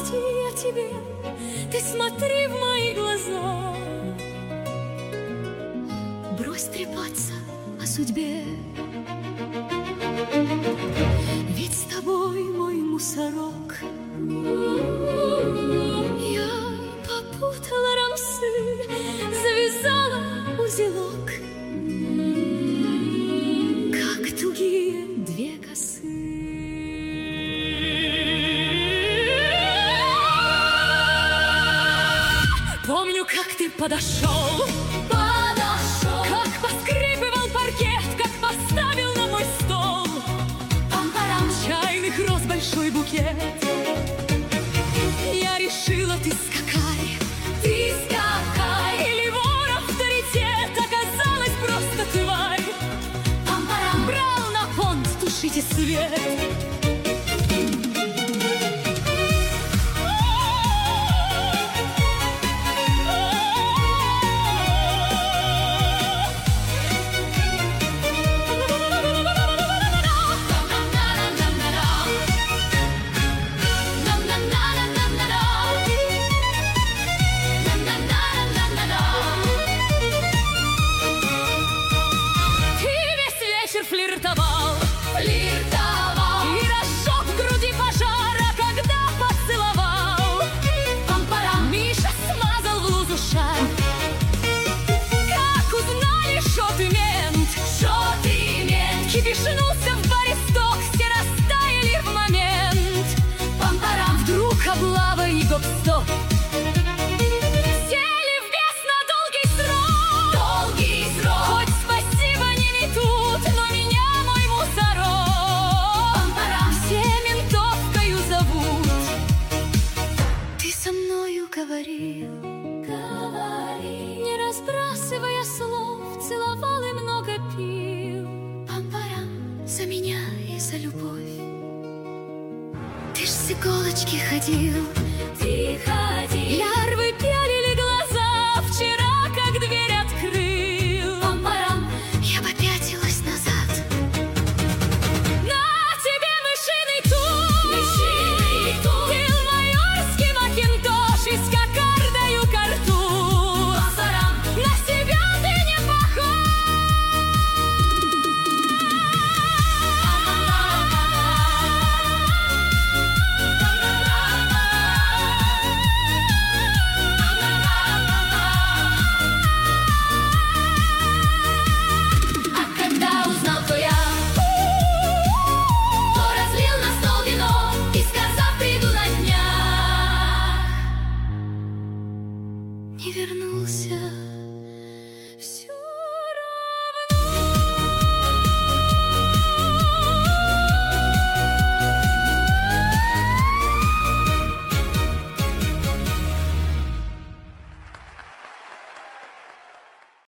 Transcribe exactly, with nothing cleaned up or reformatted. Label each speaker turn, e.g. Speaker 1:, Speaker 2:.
Speaker 1: Господи, я тебе, ты смотри в мои глаза. Брось трепаться о судьбе, ведь с тобой мой мусорок. Я попутала рамсы, завязала узелок, как тугие две косы. Помню, как ты подошел, подошел, как поскрипывал паркет, как поставил на мой стол пам-парам чайных роз большой букет. Я решила, ты скакай, ты скакай, или вор авторитет, оказалась просто тварь. Пам-парам брал на понт, тушите свет. Флиртовал, флиртовал, и разжег в груди пожара, когда поцеловал. Пам-парам, Миша смазал в лузу шар. Как узнали, шо ты мент, шо ты мент, кипишнулся в баре сток, все растаяли в момент. Пам-парам, вдруг облава и гоп-стоп. Говорил, говорил, не разбрасывая слов, целовал и много пил. Пам-парам, за меня и за любовь. Ты ж с иголочки ходил, ты ходил.